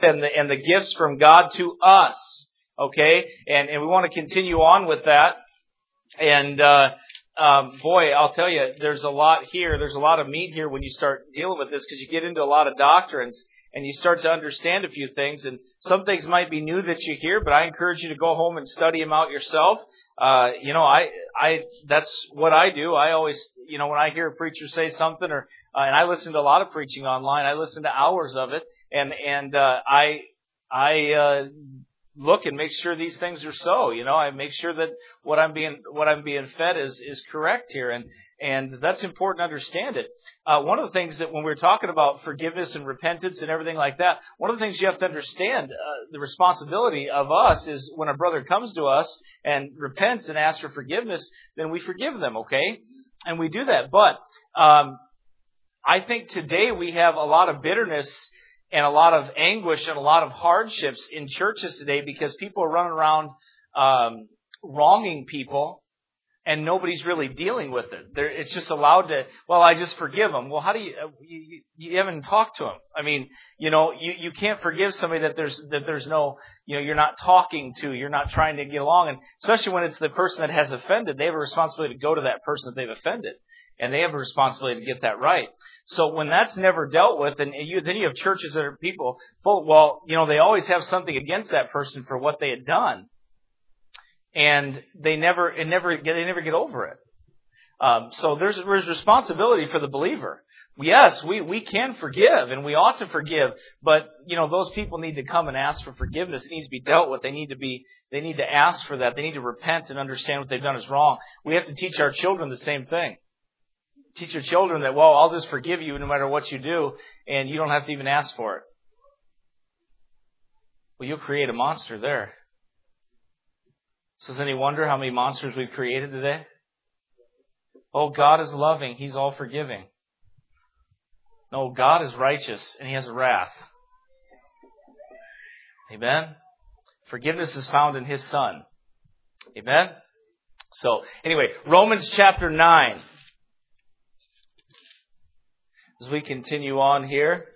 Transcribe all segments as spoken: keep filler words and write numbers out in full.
and the, and the gifts from God to us. Okay? And, and we want to continue on with that. And, uh, um, boy, I'll tell you, there's a lot here. There's a lot of meat here when you start dealing with this, because you get into a lot of doctrines and you start to understand a few things. And some things might be new that you hear, but I encourage you to go home and study them out yourself. Uh, you know, I, I, that's what I do. I always, you know, when I hear a preacher say something, or, uh, and I listen to a lot of preaching online, I listen to hours of it, and, and, uh, I, I, uh, look and make sure these things are so, you know, I make sure that what I'm being, what I'm being fed is, is correct here. And, and that's important to understand it. Uh, one of the things that when we're talking about forgiveness and repentance and everything like that, one of the things you have to understand, uh, the responsibility of us is when a brother comes to us and repents and asks for forgiveness, then we forgive them, okay? And we do that. But, um, I think today we have a lot of bitterness and a lot of anguish and a lot of hardships in churches today, because people are running around um, wronging people, and nobody's really dealing with it. They're, it's just allowed to, well, I just forgive them. Well, how do you, you, you haven't talked to them. I mean, you know, you, you can't forgive somebody that there's, that there's no, you know, you're not talking to, you're not trying to get along. And especially when it's the person that has offended, they have a responsibility to go to that person that they've offended. And they have a responsibility to get that right. So when that's never dealt with, and you, then you have churches that are people, well, you know, they always have something against that person for what they had done. And they never, it never get, they never get over it. Um, so there's, there's responsibility for the believer. Yes, we, we can forgive, and we ought to forgive, but, you know, those people need to come and ask for forgiveness. It needs to be dealt with. They need to be, they need to ask for that. They need to repent and understand what they've done is wrong. We have to teach our children the same thing. Teach your children that, well, I'll just forgive you no matter what you do, and you don't have to even ask for it. Well, you'll create a monster there. So is any wonder how many monsters we've created today? Oh, God is loving. He's all forgiving. No, God is righteous, and He has a wrath. Amen? Forgiveness is found in His Son. Amen? So, anyway, Romans chapter nine. As we continue on here,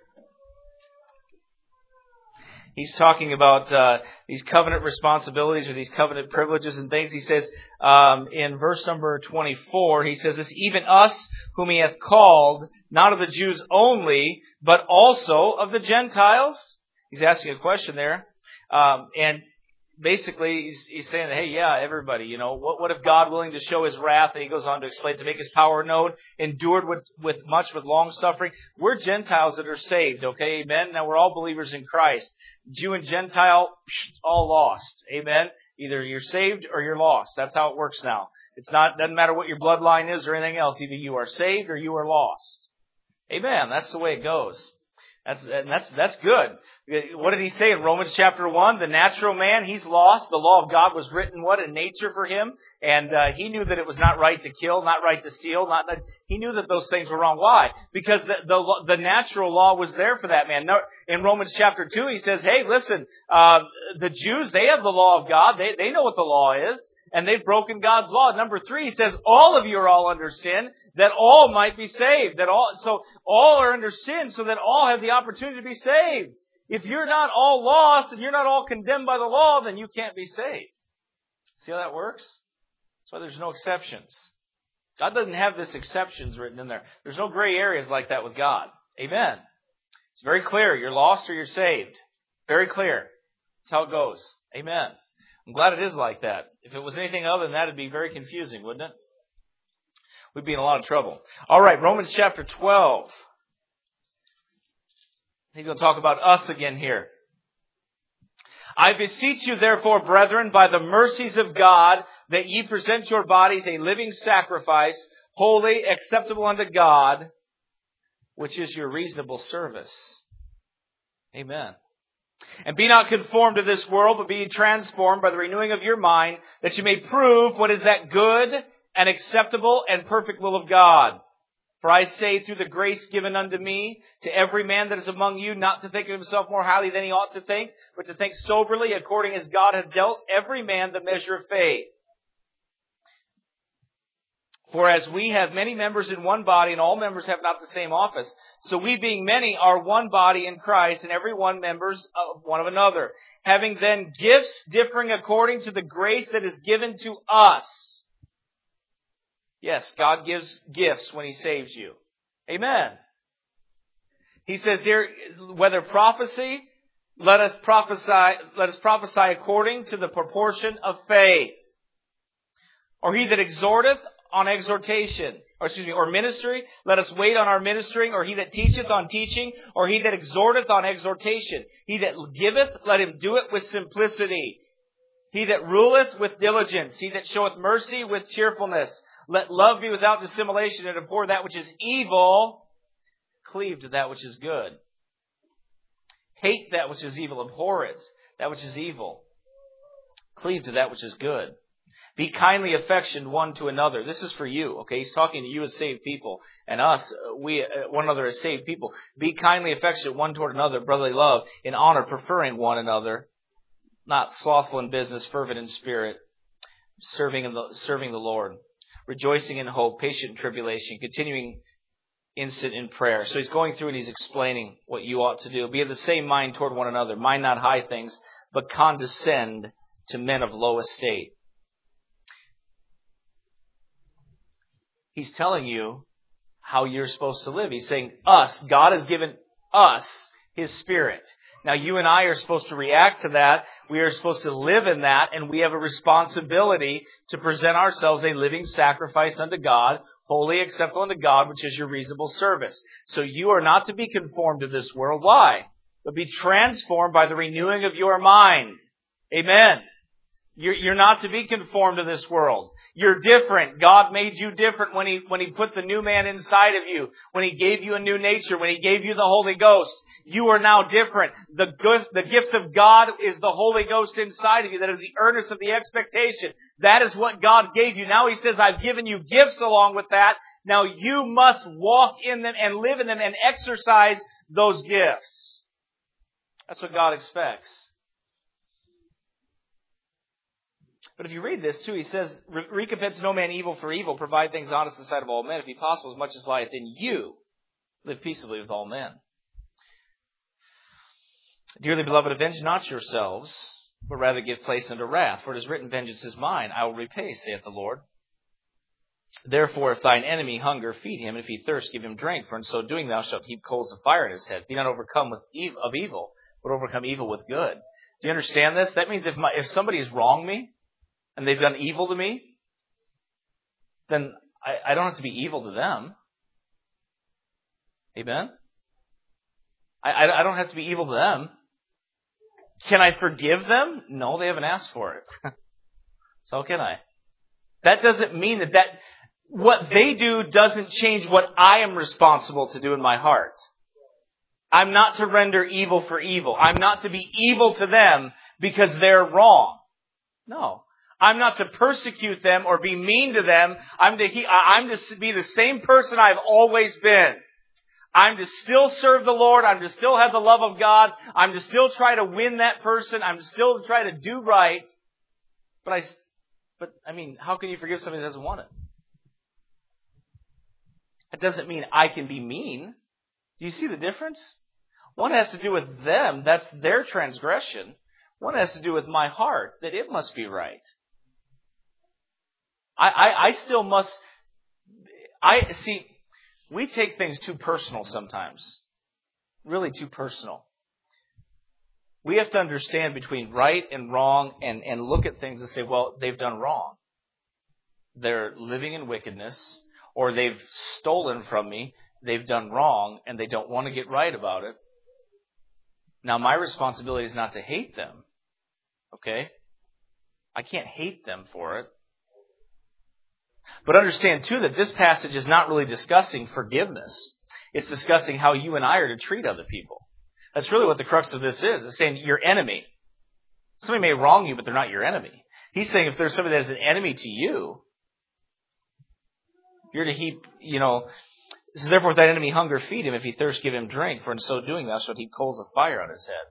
he's talking about uh, these covenant responsibilities or these covenant privileges and things. He says um, in verse number twenty-four, he says this, even us whom He hath called, not of the Jews only, but also of the Gentiles. He's asking a question there. Um, and basically, he's, he's saying, hey, yeah, everybody, you know, what, what if God, willing to show His wrath, and he goes on to explain, to make His power known, endured with, with much with long suffering. We're Gentiles that are saved, okay, amen? Now, we're all believers in Christ. Jew and Gentile, all lost, amen? Either you're saved or you're lost. That's how it works now. It's not, doesn't matter what your bloodline is or anything else. Either you are saved or you are lost. Amen. That's the way it goes. That's, and that's, that's good. What did he say in Romans chapter one? The natural man, he's lost. The law of God was written, what, in nature for him? And, uh, he knew that it was not right to kill, not right to steal, not, that, he knew that those things were wrong. Why? Because the, the, the natural law was there for that man. No, in Romans chapter two, he says, hey, listen, uh, the Jews, they have the law of God. They, they know what the law is. And they've broken God's law. Number three, he says, all of you are all under sin, that all might be saved. That all, so all are under sin, so that all have the opportunity to be saved. If you're not all lost and you're not all condemned by the law, then you can't be saved. See how that works? That's why there's no exceptions. God doesn't have this exceptions written in there. There's no gray areas like that with God. Amen. It's very clear. You're lost or you're saved. Very clear. That's how it goes. Amen. I'm glad it is like that. If it was anything other than that, it'd be very confusing, wouldn't it? We'd be in a lot of trouble. All right, Romans chapter twelve. He's going to talk about us again here. I beseech you, therefore, brethren, by the mercies of God, that ye present your bodies a living sacrifice, holy, acceptable unto God, which is your reasonable service. Amen. And be not conformed to this world, but be transformed by the renewing of your mind, that you may prove what is that good and acceptable and perfect will of God. For I say, through the grace given unto me, to every man that is among you, not to think of himself more highly than he ought to think, but to think soberly, according as God hath dealt every man the measure of faith. For as we have many members in one body, and all members have not the same office, so we being many are one body in Christ, and every one members of one of another. Having then gifts differing according to the grace that is given to us. Yes, God gives gifts when He saves you. Amen. He says here, whether prophecy, let us prophesy, let us prophesy according to the proportion of faith. Or he that exhorteth, on exhortation, or excuse me, or ministry, let us wait on our ministering, or he that teacheth on teaching, or he that exhorteth on exhortation. He that giveth, let him do it with simplicity. He that ruleth with diligence, he that showeth mercy with cheerfulness. Let love be without dissimulation, and abhor that which is evil, cleave to that which is good. Hate that which is evil, abhor it, that which is evil. Cleave to that which is good. Be kindly affectioned one to another. This is for you, okay? He's talking to you as saved people. And us, we, one another as saved people. Be kindly affectionate one toward another, brotherly love, in honor, preferring one another. Not slothful in business, fervent in spirit, serving in the, serving the Lord. Rejoicing in hope, patient in tribulation, continuing instant in prayer. So he's going through and he's explaining what you ought to do. Be of the same mind toward one another. Mind not high things, but condescend to men of low estate. He's telling you how you're supposed to live. He's saying, us, God has given us His Spirit. Now, you and I are supposed to react to that. We are supposed to live in that, and we have a responsibility to present ourselves a living sacrifice unto God, holy, acceptable unto God, which is your reasonable service. So you are not to be conformed to this world. Why? But be transformed by the renewing of your mind. Amen. You're, you're not to be conformed to this world. You're different. God made you different when He, when He put the new man inside of you. When He gave you a new nature. When He gave you the Holy Ghost. You are now different. The good, the gift of God is the Holy Ghost inside of you. That is the earnest of the expectation. That is what God gave you. Now He says, I've given you gifts along with that. Now you must walk in them and live in them and exercise those gifts. That's what God expects. But if you read this too, he says, recompense no man evil for evil, provide things honest in the sight of all men, if he possible, as much as lieth in you, live peaceably with all men. Dearly beloved, avenge not yourselves, but rather give place unto wrath. For it is written, vengeance is mine, I will repay, saith the Lord. Therefore, if thine enemy hunger, feed him, and if he thirst, give him drink. For in so doing thou shalt heap coals of fire in his head. Be not overcome with ev- of evil, but overcome evil with good. Do you understand this? That means if my, if somebody has wronged me, and they've done evil to me, then I, I don't have to be evil to them. Amen? I, I, I don't have to be evil to them. Can I forgive them? No, they haven't asked for it. So how can I? That doesn't mean that, that what they do doesn't change what I am responsible to do in my heart. I'm not to render evil for evil. I'm not to be evil to them because they're wrong. No. I'm not to persecute them or be mean to them. I'm to, I'm to be the same person I've always been. I'm to still serve the Lord. I'm to still have the love of God. I'm to still try to win that person. I'm to still try to do right. But I, but I mean, how can you forgive somebody that doesn't want it? That doesn't mean I can be mean. Do you see the difference? One has to do with them. That's their transgression. One has to do with my heart, that it must be right. I, I, I still must, I see, we take things too personal sometimes. Really too personal. We have to understand between right and wrong and, and look at things and say, well, they've done wrong. They're living in wickedness, or they've stolen from me, they've done wrong, and they don't want to get right about it. Now, my responsibility is not to hate them. Okay? I can't hate them for it. But understand, too, that this passage is not really discussing forgiveness. It's discussing how you and I are to treat other people. That's really what the crux of this is. It's saying your enemy. Somebody may wrong you, but they're not your enemy. He's saying if there's somebody that is an enemy to you, you're to heap, you know, this is therefore if that enemy hunger, feed him. If he thirst, give him drink. For in so doing, thou shalt heap coals of fire on his head.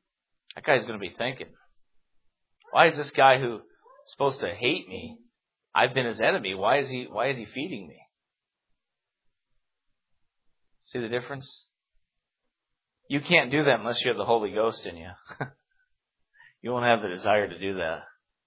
That guy's going to be thinking, why is this guy who's supposed to hate me I've been his enemy. Why is he, why is he feeding me? See the difference? You can't do that unless you have the Holy Ghost in you. You won't have the desire to do that.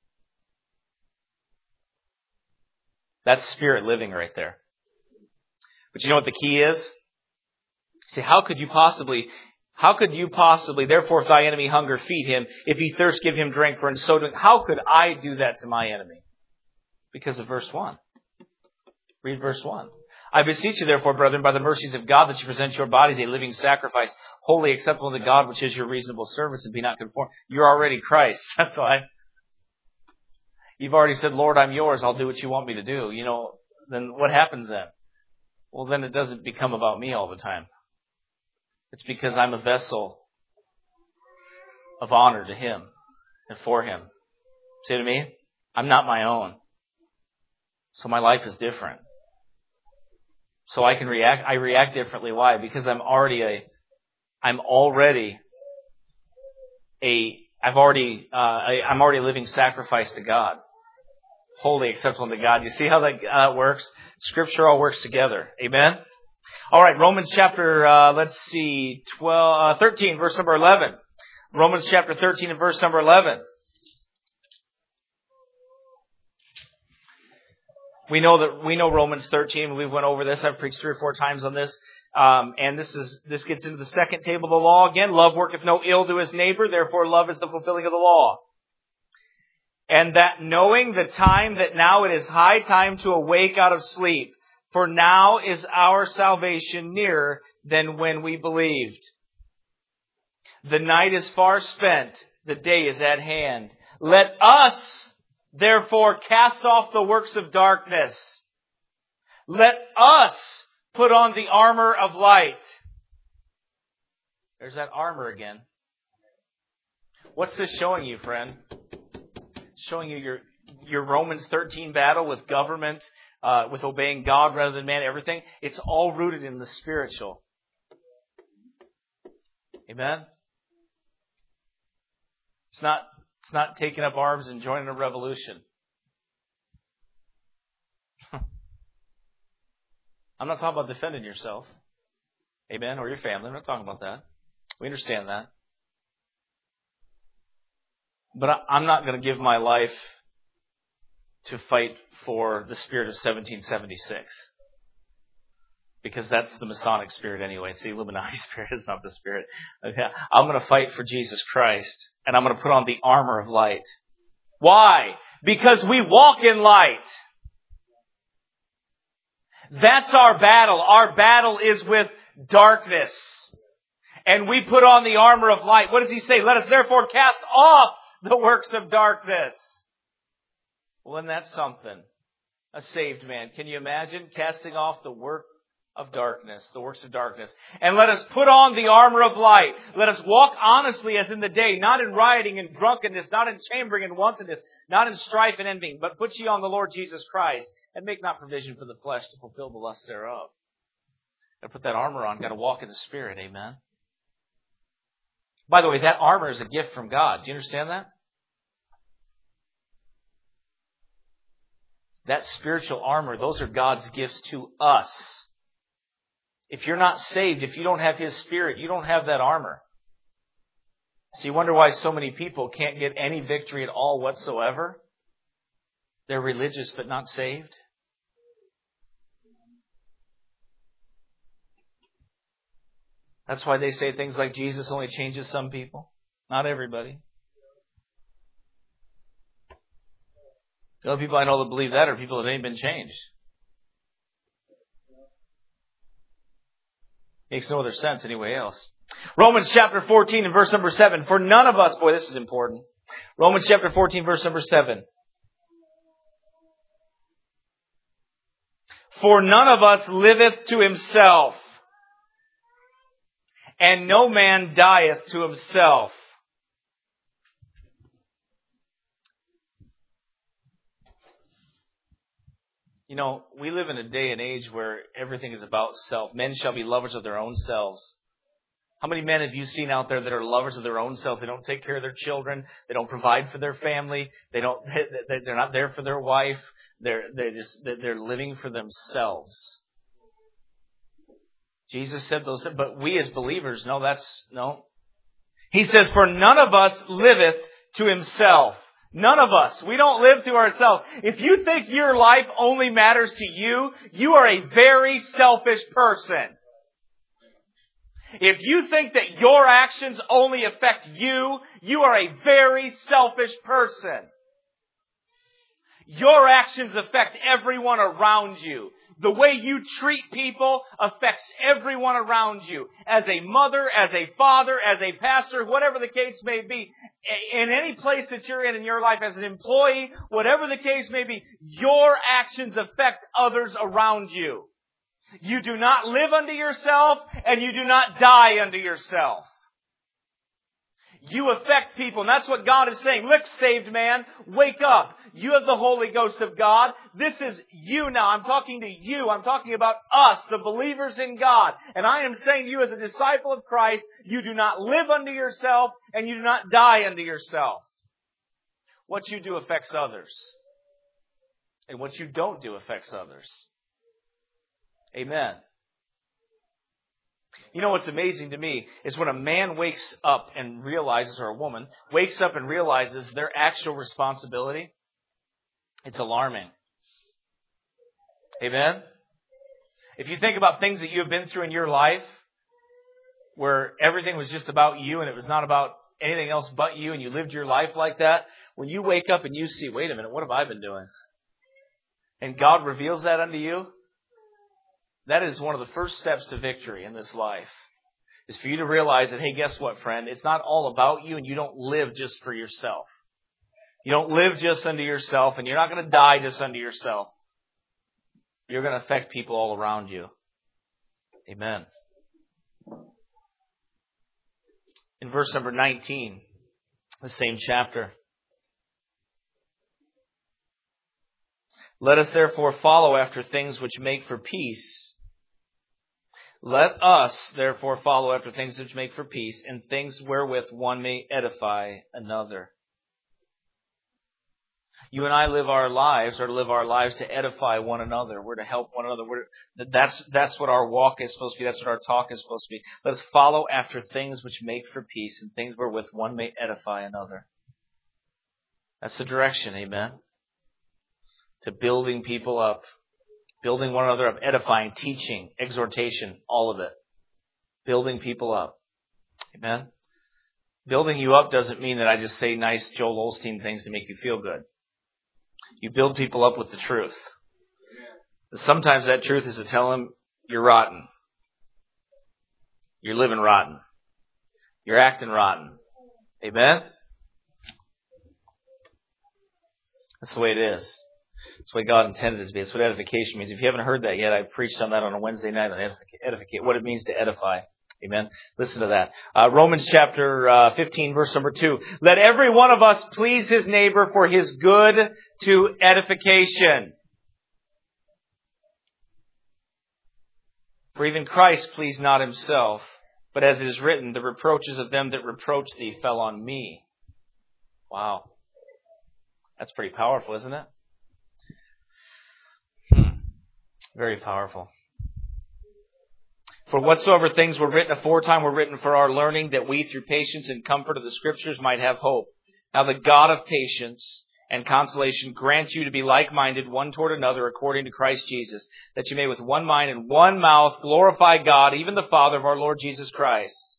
That's spirit living right there. But you know what the key is? See, how could you possibly, how could you possibly, therefore if thy enemy hunger, feed him. If he thirst, give him drink, for in so doing, how could I do that to my enemy? Because of verse one. Read verse one. I beseech you, therefore, brethren, by the mercies of God, that you present your bodies a living sacrifice, wholly acceptable to God, which is your reasonable service, and be not conformed. You're already Christ. That's why. You've already said, Lord, I'm yours. I'll do what you want me to do. You know, then what happens then? Well, then it doesn't become about me all the time. It's because I'm a vessel of honor to Him and for Him. See what I mean? I'm not my own. So my life is different. So I can react, I react differently. Why? Because I'm already a, I'm already a, I've already, uh, I, I'm already a living sacrifice to God. Wholly acceptable to God. You see how that, how that works? Scripture all works together. Amen? Alright, Romans chapter, uh, let's see, twelve, uh, thirteen, verse number eleven. Romans chapter thirteen and verse number eleven. We know that we know Romans thirteen. We went over this. I've preached three or four times on this. Um, and this is this gets into the second table of the law again. Love worketh no ill to his neighbor. Therefore, love is the fulfilling of the law. And that knowing the time that now it is high time to awake out of sleep. For now is our salvation nearer than when we believed. The night is far spent. The day is at hand. Let us therefore cast off the works of darkness. Let us put on the armor of light. There's that armor again. What's this showing you, friend? It's showing you your, your Romans thirteen battle with government, uh, with obeying God rather than man, everything. It's all rooted in the spiritual. Amen? It's not It's not taking up arms and joining a revolution. I'm not talking about defending yourself. Amen? Or your family. I'm not talking about that. We understand that. But I'm not going to give my life to fight for the spirit of seventeen seventy-six. Because that's the Masonic spirit anyway. It's the Illuminati spirit. It's not the spirit. Okay. I'm going to fight for Jesus Christ. And I'm going to put on the armor of light. Why? Because we walk in light. That's our battle. Our battle is with darkness. And we put on the armor of light. What does he say? Let us therefore cast off the works of darkness. Well, then that's something. A saved man. Can you imagine casting off the work of darkness, the works of darkness? And let us put on the armor of light. Let us walk honestly as in the day, not in rioting and drunkenness, not in chambering and wantonness, not in strife and envying, but put ye on the Lord Jesus Christ, and make not provision for the flesh to fulfill the lust thereof. Got to put that armor on. Got to walk in the Spirit. Amen. By the way, that armor is a gift from God. Do you understand that? That spiritual armor, those are God's gifts to us. If you're not saved, if you don't have His Spirit, you don't have that armor. So you wonder why so many people can't get any victory at all whatsoever? They're religious but not saved. That's why they say things like Jesus only changes some people. Not everybody. The only people I know that believe that are people that ain't been changed. Makes no other sense anyway else. Romans chapter fourteen and verse number seven. For none of us, boy, this is important. Romans chapter fourteen, verse number seven. For none of us liveth to himself, and no man dieth to himself. You know, we live in a day and age where everything is about self. Men shall be lovers of their own selves. How many men have you seen out there that are lovers of their own selves? They don't take care of their children. They don't provide for their family. They don't. They're not there for their wife. They're they just they're living for themselves. Jesus said those, but we as believers, no, that's no. He says, "For none of us liveth to himself." None of us. We don't live to ourselves. If you think your life only matters to you, you are a very selfish person. If you think that your actions only affect you, you are a very selfish person. Your actions affect everyone around you. The way you treat people affects everyone around you. As a mother, as a father, as a pastor, whatever the case may be, in any place that you're in in your life, as an employee, whatever the case may be, your actions affect others around you. You do not live unto yourself, and you do not die unto yourself. You affect people, and that's what God is saying. Look, saved man, wake up. You have the Holy Ghost of God. This is you now. I'm talking to you. I'm talking about us, the believers in God. And I am saying to you as a disciple of Christ, you do not live unto yourself, and you do not die unto yourself. What you do affects others. And what you don't do affects others. Amen. You know what's amazing to me is when a man wakes up and realizes, or a woman, wakes up and realizes their actual responsibility, it's alarming. Amen? If you think about things that you've been through in your life, where everything was just about you and it was not about anything else but you, and you lived your life like that, when you wake up and you see, wait a minute, what have I been doing? And God reveals that unto you, that is one of the first steps to victory in this life. Is for you to realize that, hey, guess what, friend? It's not all about you, and you don't live just for yourself. You don't live just unto yourself, and you're not going to die just unto yourself. You're going to affect people all around you. Amen. In verse number nineteen, the same chapter. Let us therefore follow after things which make for peace. Let us therefore follow after things which make for peace, and things wherewith one may edify another. You and I live our lives, or live our lives to edify one another. We're to help one another. We're, that's, that's what our walk is supposed to be. That's what our talk is supposed to be. Let us follow after things which make for peace, and things wherewith one may edify another. That's the direction, amen? To building people up. Building one another up, edifying, teaching, exhortation, all of it. Building people up. Amen? Building you up doesn't mean that I just say nice Joel Osteen things to make you feel good. You build people up with the truth. Sometimes that truth is to tell them you're rotten. You're living rotten. You're acting rotten. Amen? That's the way it is. That's the way God intended it to be. That's what edification means. If you haven't heard that yet, I preached on that on a Wednesday night on edificate, what it means to edify. Amen. Listen to that. Uh, Romans chapter uh, fifteen, verse number two. Let every one of us please his neighbor for his good to edification. For even Christ pleased not himself, but as it is written, the reproaches of them that reproach thee fell on me. Wow. That's pretty powerful, isn't it? Very powerful. For whatsoever things were written aforetime were written for our learning, that we through patience and comfort of the Scriptures might have hope. Now the God of patience and consolation grant you to be like-minded one toward another according to Christ Jesus, that you may with one mind and one mouth glorify God, even the Father of our Lord Jesus Christ.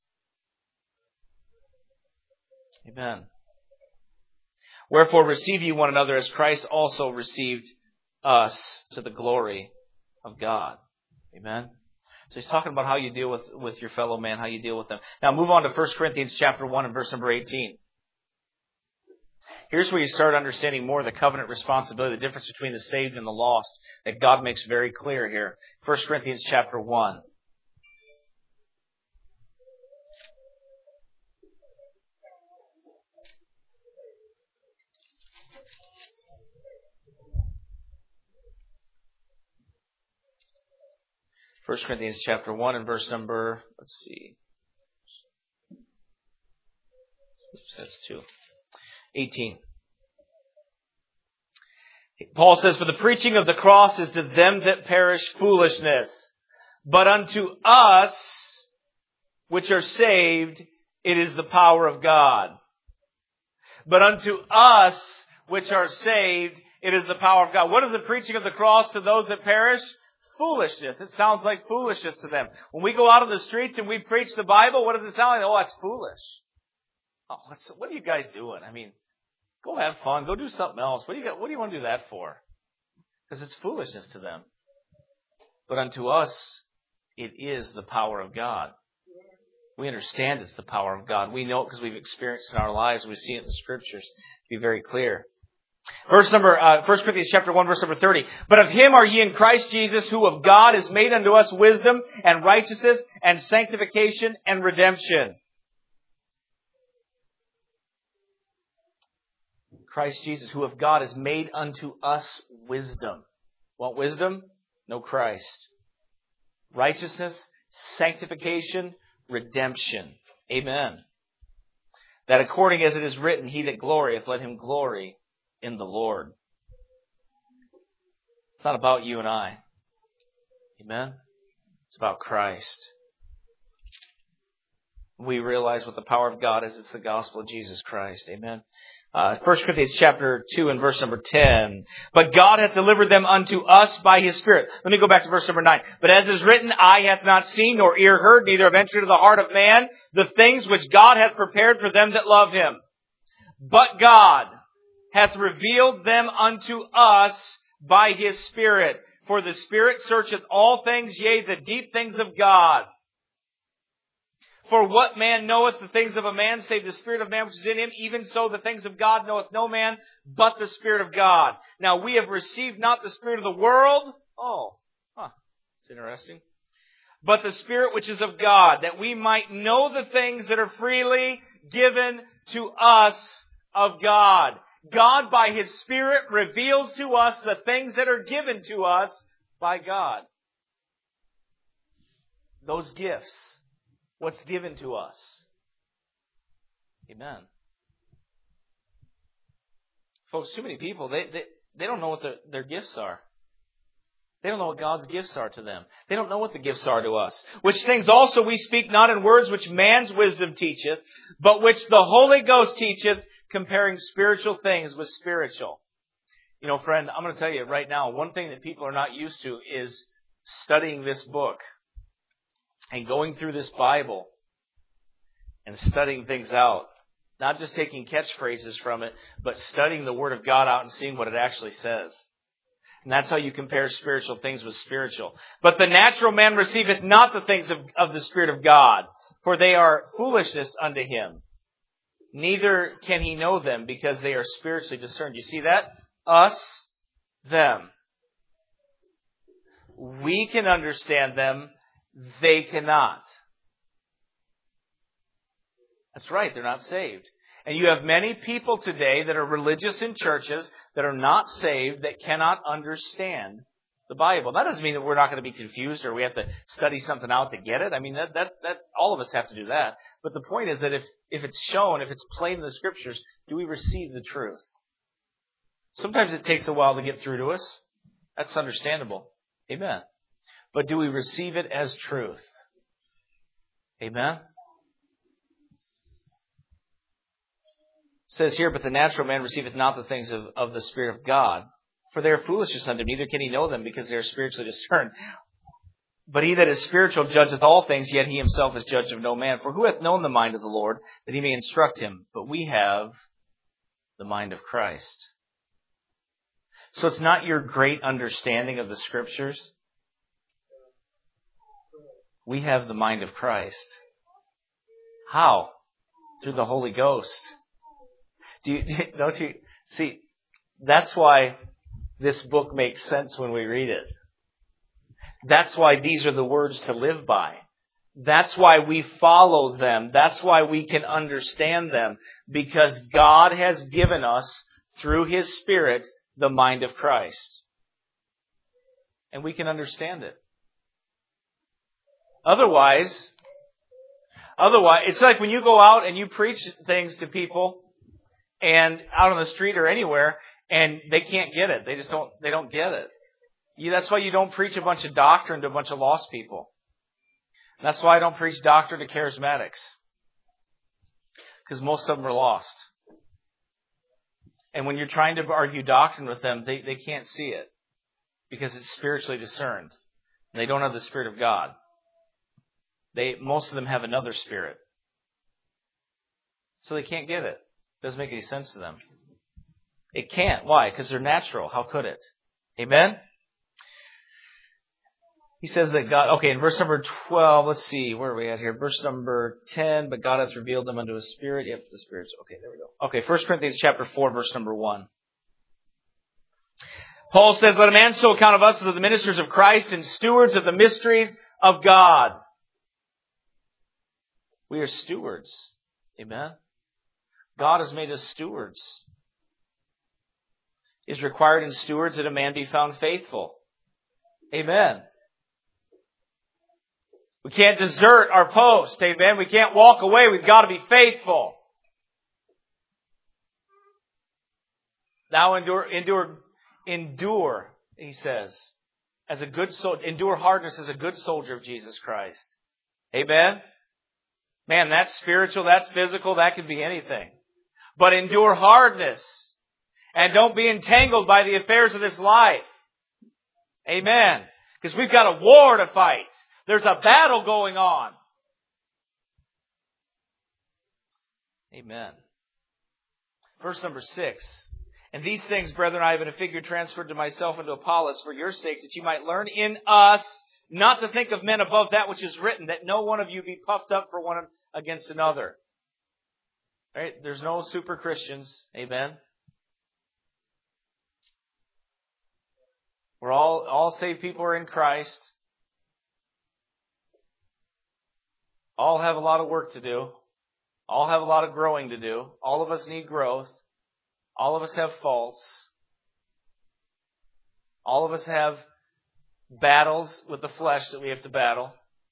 Amen. Wherefore receive ye one another as Christ also received us to the glory of God. Amen. So he's talking about how you deal with, with your fellow man, how you deal with them. Now move on to First Corinthians chapter one and verse number eighteen. Here's where you start understanding more of the covenant responsibility, the difference between the saved and the lost, that God makes very clear here. First Corinthians chapter one. First Corinthians chapter one and verse number, let's see, Oops, that's two. eighteen. Paul says, for the preaching of the cross is to them that perish foolishness, but unto us which are saved, it is the power of God. But unto us which are saved, it is the power of God. What is the preaching of the cross to those that perish? Foolishness. It sounds like foolishness to them. When we go out on the streets and we preach the Bible, what does it sound like? Oh, that's foolish. Oh, what's, what are you guys doing? I mean, go have fun. Go do something else. What do you got, what do you want to do that for? Because it's foolishness to them. But unto us, it is the power of God. We understand it's the power of God. We know it because we've experienced it in our lives. We see it in the Scriptures. To be very clear. Verse number, uh, First Corinthians chapter one, verse number thirty. But of Him are ye in Christ Jesus, who of God is made unto us wisdom and righteousness and sanctification and redemption. Christ Jesus, who of God is made unto us wisdom. Want wisdom? Know Christ. Righteousness, sanctification, redemption. Amen. That according as it is written, he that glorieth, let him glory in the Lord. It's not about you and I. Amen. It's about Christ. We realize what the power of God is. It's the gospel of Jesus Christ. Amen. Uh, First Corinthians chapter two and verse number ten. But God hath delivered them unto us by His Spirit. Let me go back to verse number nine. But as is written, eye hath not seen, nor ear heard, neither have entered into the heart of man, the things which God hath prepared for them that love Him. But God hath revealed them unto us by His Spirit. For the Spirit searcheth all things, yea, the deep things of God. For what man knoweth the things of a man, save the spirit of man which is in him? Even so the things of God knoweth no man, but the Spirit of God. Now we have received not the spirit of the world. Oh, huh, that's interesting. But the Spirit which is of God, that we might know the things that are freely given to us of God. God, by His Spirit, reveals to us the things that are given to us by God. Those gifts. What's given to us. Amen. Folks, too many people, they, they, they don't know what their, their gifts are. They don't know what God's gifts are to them. They don't know what the gifts are to us. Which things also we speak not in words which man's wisdom teacheth, but which the Holy Ghost teacheth, comparing spiritual things with spiritual. You know, friend, I'm going to tell you right now, one thing that people are not used to is studying this book. And going through this Bible and studying things out. Not just taking catchphrases from it, but studying the Word of God out and seeing what it actually says. And that's how you compare spiritual things with spiritual. But the natural man receiveth not the things of, of the Spirit of God, for they are foolishness unto him. Neither can he know them, because they are spiritually discerned. You see that? Us, them. We can understand them. They cannot. That's right, they're not saved. And you have many people today that are religious in churches that are not saved, that cannot understand the Bible. That doesn't mean that we're not going to be confused or we have to study something out to get it. I mean, that, that, that all of us have to do that. But the point is that if, if it's shown, if it's plain in the Scriptures, do we receive the truth? Sometimes it takes a while to get through to us. That's understandable. Amen. But do we receive it as truth? Amen? It says here, but the natural man receiveth not the things of, of the Spirit of God, for they are foolishness unto him, neither can he know them, because they are spiritually discerned. But he that is spiritual judgeth all things, yet he himself is judge of no man. For who hath known the mind of the Lord, that he may instruct him? But we have the mind of Christ. So it's not your great understanding of the Scriptures. We have the mind of Christ. How? Through the Holy Ghost. Do you, don't you see? That's why this book makes sense when we read it. That's why these are the words to live by. That's why we follow them. That's why we can understand them. Because God has given us, through His Spirit, the mind of Christ. And we can understand it. Otherwise, Otherwise, it's like when you go out and you preach things to people and out on the street or anywhere, and they can't get it. They just don't, they don't get it. You, that's why you don't preach a bunch of doctrine to a bunch of lost people. That's why I don't preach doctrine to charismatics. Because most of them are lost. And when you're trying to argue doctrine with them, they, they can't see it. Because it's spiritually discerned. And they don't have the Spirit of God. They, most of them have another spirit. So they can't get it. It doesn't make any sense to them. It can't. Why? Because they're natural. How could it? Amen? He says that God, okay, in verse number twelve, let's see, where are we at here? Verse number ten, but God hath revealed them unto His Spirit. Yep, the Spirit's, okay, there we go. Okay, First Corinthians chapter four, verse number one. Paul says, let a man so account of us as of the ministers of Christ and stewards of the mysteries of God. We are stewards. Amen? God has made us stewards. It is required in stewards that a man be found faithful. Amen. We can't desert our post. Amen. We can't walk away. We've got to be faithful. Now endure, endure, endure, he says, as a good soldier. Endure hardness as a good soldier of Jesus Christ. Amen. Man, that's spiritual, that's physical, that could be anything. But endure hardness. And don't be entangled by the affairs of this life. Amen. Because we've got a war to fight. There's a battle going on. Amen. Verse number six. And these things, brethren, I have in a figure transferred to myself and to Apollos for your sakes, that you might learn in us not to think of men above that which is written, that no one of you be puffed up for one against another. Right? There's no super Christians. Amen. We're all, all saved people are in Christ. All have a lot of work to do. All have a lot of growing to do. All of us need growth. All of us have faults. All of us have battles with the flesh that we have to battle.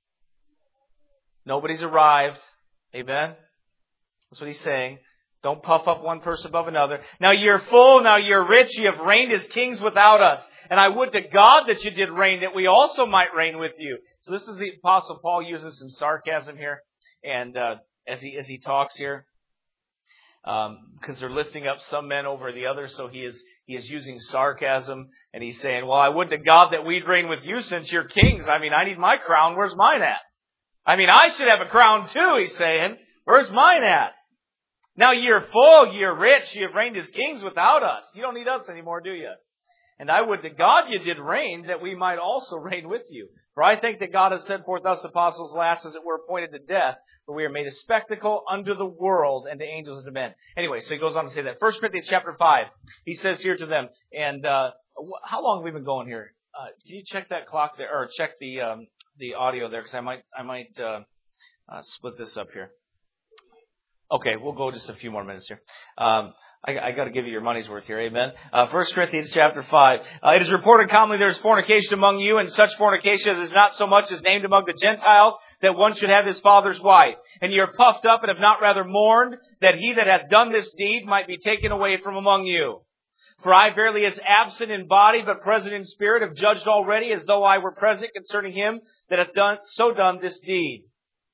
Nobody's arrived. Amen? That's what he's saying. Don't puff up one person above another. Now you're full, now you're rich, you have reigned as kings without us. And I would to God that you did reign, that we also might reign with you. So this is the Apostle Paul using some sarcasm here, and uh, as he as he talks here, because um, they're lifting up some men over the others, so he is he is using sarcasm, and he's saying, "Well, I would to God that we'd reign with you, since you're kings. I mean, I need my crown. Where's mine at? I mean, I should have a crown too." He's saying, "Where's mine at? Now you're full, you're rich, you've reigned as kings without us. You don't need us anymore, do you? And I would to God you did reign, that we might also reign with you. For I think that God has sent forth us apostles last, as it were appointed to death, for we are made a spectacle unto the world and to angels and to men." Anyway, so he goes on to say that. First Corinthians chapter five, he says here to them, and uh how long have we been going here? Uh Can you check that clock there, or check the um the audio there, because I might I might uh, uh split this up here. Okay, we'll go just a few more minutes here. Um, I, I got to give you your money's worth here, amen. Uh, First Corinthians chapter five. Uh, it is reported commonly there is fornication among you, and such fornication as is not so much as named among the Gentiles, that one should have his father's wife. And ye are puffed up, and have not rather mourned, that he that hath done this deed might be taken away from among you. For I verily, as absent in body, but present in spirit, have judged already, as though I were present, concerning him that hath done so done this deed.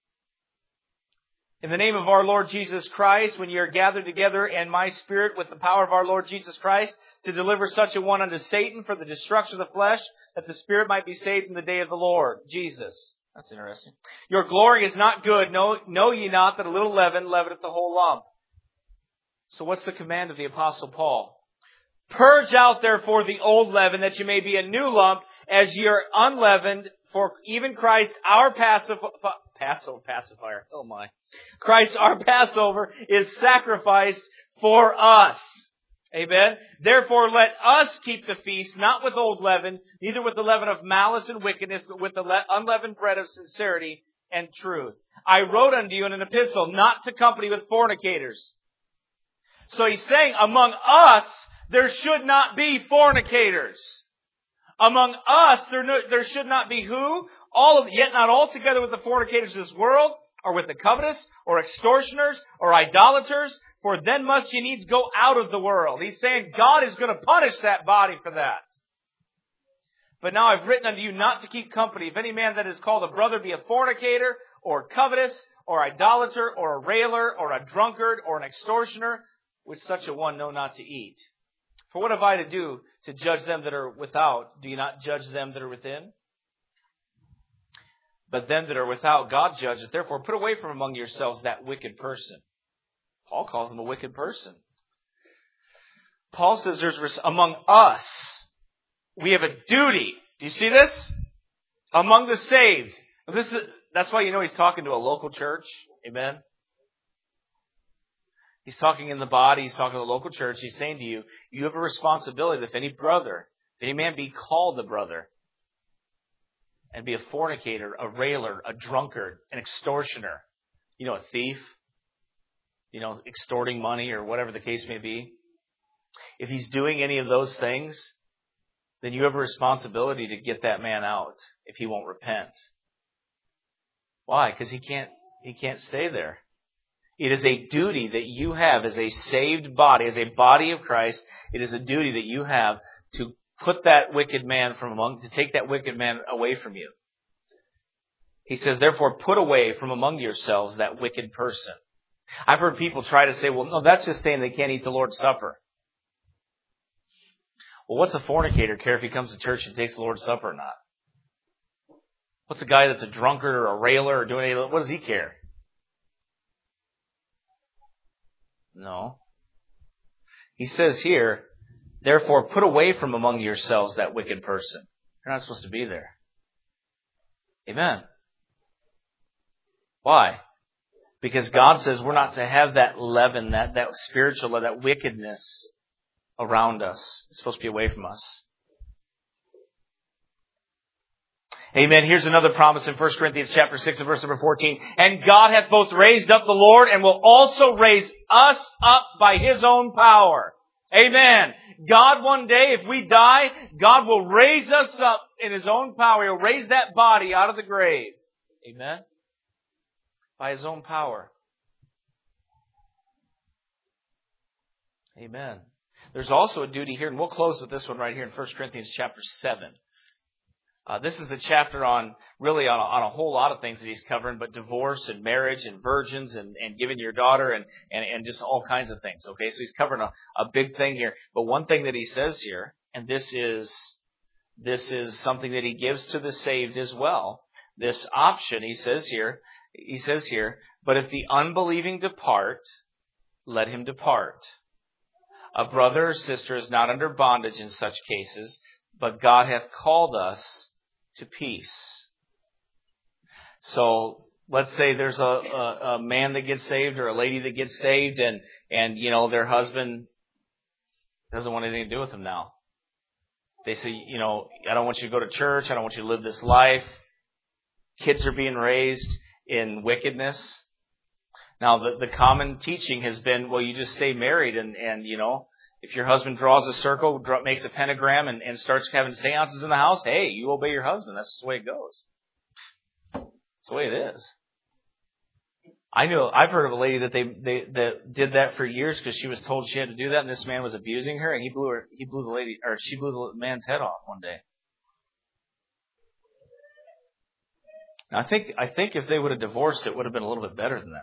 In the name of our Lord Jesus Christ, when ye are gathered together in my spirit with the power of our Lord Jesus Christ, to deliver such a one unto Satan for the destruction of the flesh, that the spirit might be saved in the day of the Lord Jesus. That's interesting. Your glory is not good. Know, know ye not that a little leaven leaveneth the whole lump? So what's the command of the Apostle Paul? Purge out therefore the old leaven, that ye may be a new lump, as ye are unleavened. For even Christ, our passive, Passover, pacifier, oh my. Christ, our Passover, is sacrificed for us. Amen. Therefore, let us keep the feast, not with old leaven, neither with the leaven of malice and wickedness, but with the unleavened bread of sincerity and truth. I wrote unto you in an epistle, not to company with fornicators. So he's saying, among us, there should not be fornicators. Among us, there, no, there should not be who? All of, yet not altogether with the fornicators of this world, or with the covetous, or extortioners, or idolaters, for then must ye needs go out of the world. He's saying God is going to punish that body for that. But now I've written unto you not to keep company. If any man that is called a brother be a fornicator, or covetous, or idolater, or a railer, or a drunkard, or an extortioner, with such a one know not to eat. For what have I to do to judge them that are without? Do you not judge them that are within? But them that are without, God judgeth. Therefore, put away from among yourselves that wicked person. Paul calls him a wicked person. Paul says there's among us, we have a duty. Do you see this? Among the saved. This is, that's why you know he's talking to a local church. Amen. He's talking in the body. He's talking to a local church. He's saying to you, you have a responsibility that if any brother, if any man be called a brother, and be a fornicator, a railer, a drunkard, an extortioner, you know, a thief, you know, extorting money or whatever the case may be. If he's doing any of those things, then you have a responsibility to get that man out if he won't repent. Why? Because he can't, he can't stay there. It is a duty that you have as a saved body, as a body of Christ. It is a duty that you have to put that wicked man from among, to take that wicked man away from you. He says, therefore, put away from among yourselves that wicked person. I've heard people try to say, well, no, that's just saying they can't eat the Lord's Supper. Well, what's a fornicator care if he comes to church and takes the Lord's Supper or not? What's a guy that's a drunkard or a railer or doing anything? What does he care? No. He says here, therefore, put away from among yourselves that wicked person. You're not supposed to be there. Amen. Why? Because God says we're not to have that leaven, that, that spiritual, that wickedness around us. It's supposed to be away from us. Amen. Here's another promise in First Corinthians chapter six and verse number fourteen. And God hath both raised up the Lord and will also raise us up by His own power. Amen. God one day, if we die, God will raise us up in His own power. He'll raise that body out of the grave. Amen. By His own power. Amen. There's also a duty here, and we'll close with this one right here in First Corinthians chapter seven. Uh, this is the chapter on, really on a, on a whole lot of things that he's covering, but divorce and marriage and virgins and, and giving your daughter and, and, and just all kinds of things. Okay, so he's covering a, a big thing here. But one thing that he says here, and this is, this is something that he gives to the saved as well. This option, he says here, he says here, but if the unbelieving depart, let him depart. A brother or sister is not under bondage in such cases, but God hath called us to peace. So let's say there's a, a, a man that gets saved or a lady that gets saved and, and, you know, their husband doesn't want anything to do with them now. They say, you know, I don't want you to go to church. I don't want you to live this life. Kids are being raised in wickedness. Now, the, the common teaching has been, well, you just stay married and, and, you know, if your husband draws a circle, makes a pentagram, and, and starts having seances in the house, hey, you obey your husband. That's the way it goes. That's the way it is. I know, I've heard of a lady that they, they that did that for years because she was told she had to do that, and this man was abusing her, and he blew her, he blew the lady, or she blew the man's head off one day. Now, I think, I think if they would have divorced, it would have been a little bit better than that.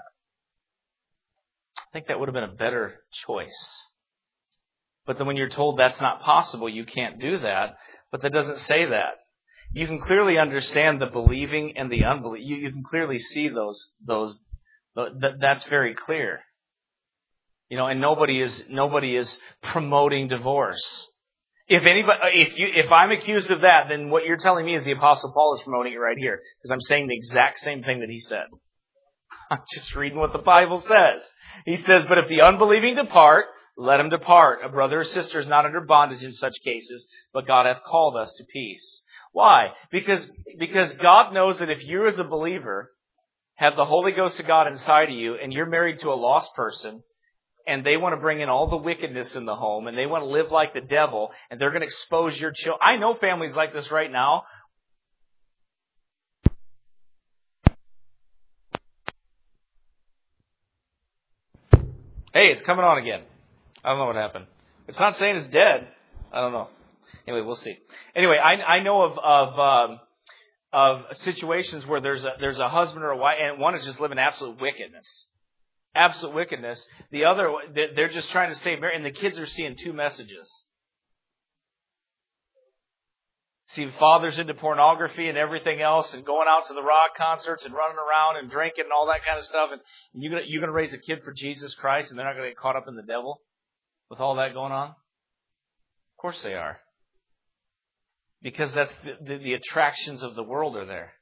I think that would have been a better choice. But then when you're told that's not possible, you can't do that. But that doesn't say that. You can clearly understand the believing and the unbelieving. You, you can clearly see those, those, that, that's very clear. You know, and nobody is, nobody is promoting divorce. If anybody, if you, if I'm accused of that, then what you're telling me is the Apostle Paul is promoting it right here. Because I'm saying the exact same thing that he said. I'm just reading what the Bible says. He says, but if the unbelieving depart, let him depart. A brother or sister is not under bondage in such cases, but God hath called us to peace. Why? Because, because God knows that if you as a believer have the Holy Ghost of God inside of you and you're married to a lost person and they want to bring in all the wickedness in the home and they want to live like the devil and they're going to expose your children. I know families like this right now. Hey, it's coming on again. I don't know what happened. It's not saying it's dead. I don't know. Anyway, we'll see. Anyway, I, I know of of um, of situations where there's a there's a husband or a wife, and one is just living absolute wickedness, absolute wickedness. The other, they're just trying to stay married, and the kids are seeing two messages. See, fathers into pornography and everything else, and going out to the rock concerts and running around and drinking and all that kind of stuff. And you're gonna you're gonna raise a kid for Jesus Christ, and they're not gonna get caught up in the devil with all that going on. Of course they are, because that's the, the, the attractions of the world are there.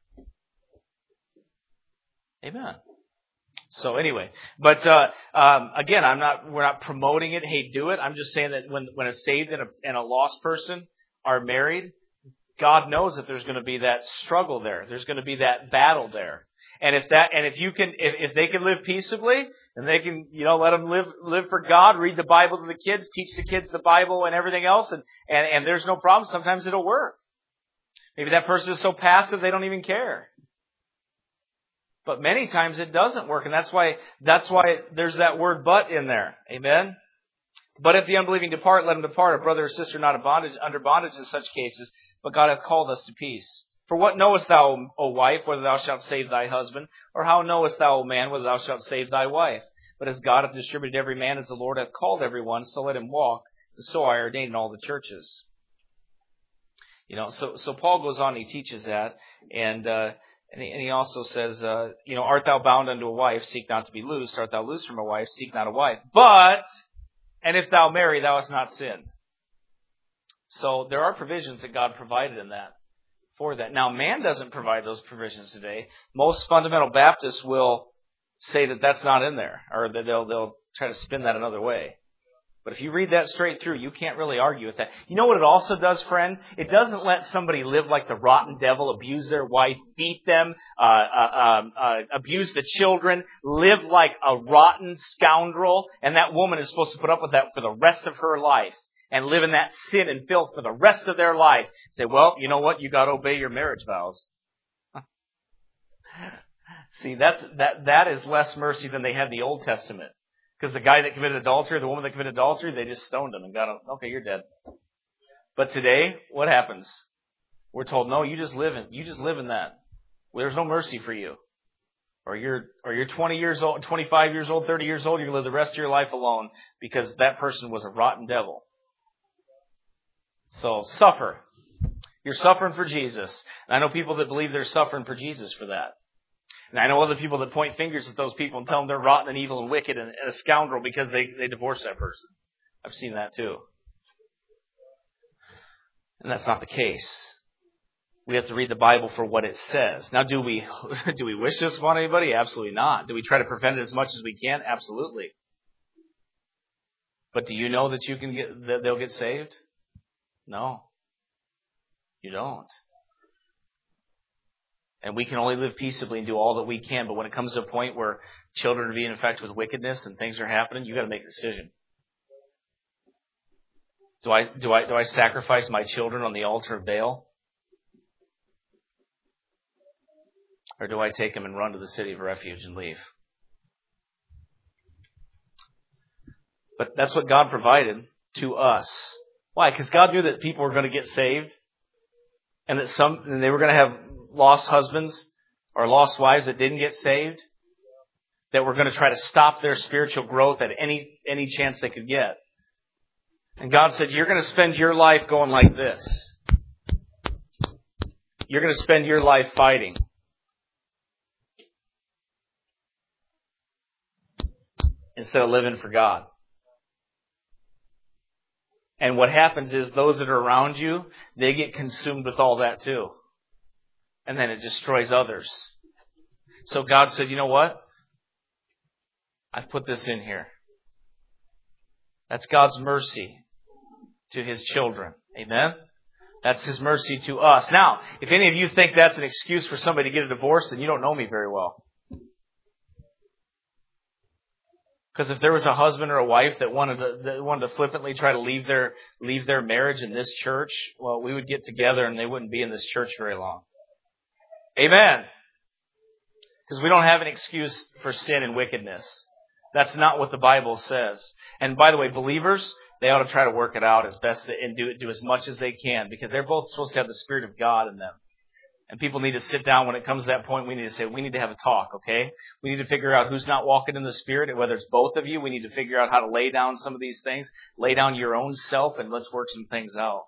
Amen. So anyway, but uh, um, again, I'm not. We're not promoting it. Hey, do it. I'm just saying that when when a saved and a, and a lost person are married, God knows that there's going to be that struggle there. There's going to be that battle there. And if that, and if you can, if, if they can live peaceably, and they can, you know, let them live, live for God, read the Bible to the kids, teach the kids the Bible and everything else, and, and, and there's no problem. Sometimes it'll work. Maybe that person is so passive they don't even care. But many times it doesn't work, and that's why, that's why there's that word "but" in there. Amen. But if the unbelieving depart, let him depart. A brother or sister not in bondage, under bondage in such cases, but God hath called us to peace. For what knowest thou, O wife, whether thou shalt save thy husband? Or how knowest thou, O man, whether thou shalt save thy wife? But as God hath distributed every man as the Lord hath called every one, so let him walk. So I ordained in all the churches. You know, so so Paul goes on, he teaches that, and uh, and, he, and he also says, uh, you know, art thou bound unto a wife, seek not to be loosed. Art thou loosed from a wife, seek not a wife. But, and if thou marry, thou hast not sinned. So there are provisions that God provided in that, for that. Now, man doesn't provide those provisions today. Most fundamental Baptists will say that that's not in there, or that they'll they'll try to spin that another way. But if you read that straight through, you can't really argue with that. You know what it also does, friend? It doesn't let somebody live like the rotten devil, abuse their wife, beat them, uh, uh, uh, abuse the children, live like a rotten scoundrel, and that woman is supposed to put up with that for the rest of her life and live in that sin and filth for the rest of their life. Say, well, you know what? You got to obey your marriage vows. See, that's that that is less mercy than they had in the Old Testament. Because the guy that committed adultery, the woman that committed adultery, they just stoned him and got him. Okay, you're dead. But today, what happens? We're told, no, you just live in you just live in that. There's no mercy for you. Or you're or you're twenty years old, twenty-five years old, thirty years old. You're gonna live the rest of your life alone because that person was a rotten devil. So suffer. You're suffering for Jesus. And I know people that believe they're suffering for Jesus for that. And I know other people that point fingers at those people and tell them they're rotten and evil and wicked and a scoundrel because they, they divorced that person. I've seen that too. And that's not the case. We have to read the Bible for what it says. Now, do we do we wish this upon anybody? Absolutely not. Do we try to prevent it as much as we can? Absolutely. But do you know that you can get that they'll get saved? No. You don't. And we can only live peaceably and do all that we can. But when it comes to a point where children are being infected with wickedness and things are happening, you got to make a decision. Do I do I do I sacrifice my children on the altar of Baal, or do I take them and run to the city of refuge and leave? But that's what God provided to us. Why? Because God knew that people were going to get saved, and that some and they were going to have lost husbands or lost wives that didn't get saved, that were going to try to stop their spiritual growth at any any chance they could get. And God said, you're going to spend your life going like this. You're going to spend your life fighting. Instead of living for God. And what happens is those that are around you, they get consumed with all that too. And then it destroys others. So God said, you know what? I've put this in here. That's God's mercy to His children. Amen? That's His mercy to us. Now, if any of you think that's an excuse for somebody to get a divorce, then you don't know me very well. Because if there was a husband or a wife that wanted to that wanted to flippantly try to leave their leave their marriage in this church, well, we would get together and they wouldn't be in this church very long. Amen. Because we don't have an excuse for sin and wickedness. That's not what the Bible says. And by the way, believers, they ought to try to work it out as best and do do as much as they can, because they're both supposed to have the Spirit of God in them. And people need to sit down when it comes to that point. We need to say, we need to have a talk, okay? We need to figure out who's not walking in the Spirit, and whether it's both of you, we need to figure out how to lay down some of these things, lay down your own self, and let's work some things out.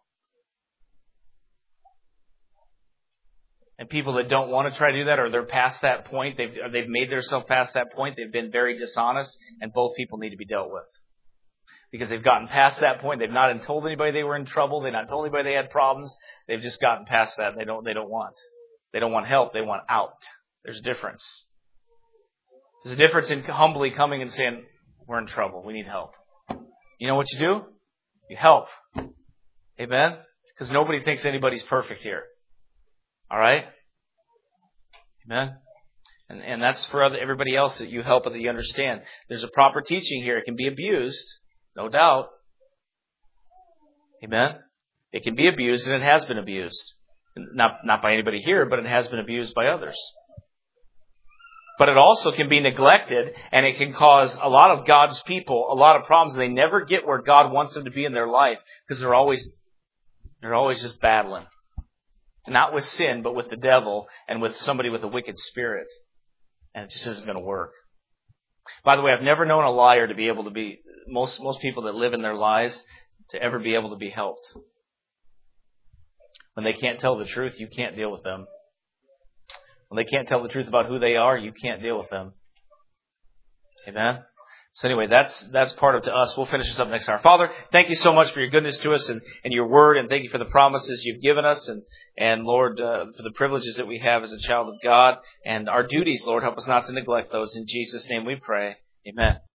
And people that don't want to try to do that, or they're past that point, they've or they've made themselves past that point, they've been very dishonest, and both people need to be dealt with. Because they've gotten past that point, they've not told anybody they were in trouble, they've not told anybody they had problems, they've just gotten past that, and they don't they don't want. They don't want help, they want out. There's a difference. There's a difference in humbly coming and saying, we're in trouble, we need help. You know what you do? You help. Amen? Because nobody thinks anybody's perfect here. All right? Amen? And, and that's for other, everybody else that you help and that you understand. There's a proper teaching here. It can be abused, no doubt. Amen? It can be abused, and it has been abused. Not, not by anybody here, but it has been abused by others. But it also can be neglected, and it can cause a lot of God's people a lot of problems, and they never get where God wants them to be in their life, because they're always, they're always just battling. Not with sin, but with the devil and with somebody with a wicked spirit. And it just isn't going to work. By the way, I've never known a liar to be able to be, most most people that live in their lies, to ever be able to be helped. When they can't tell the truth, you can't deal with them. When they can't tell the truth about who they are, you can't deal with them. Amen? So anyway, that's that's part of to us. We'll finish this up next hour. Father, thank you so much for your goodness to us and, and your word, and thank you for the promises you've given us, and, and Lord, uh, for the privileges that we have as a child of God, and our duties, Lord. Help us not to neglect those. In Jesus' name we pray. Amen.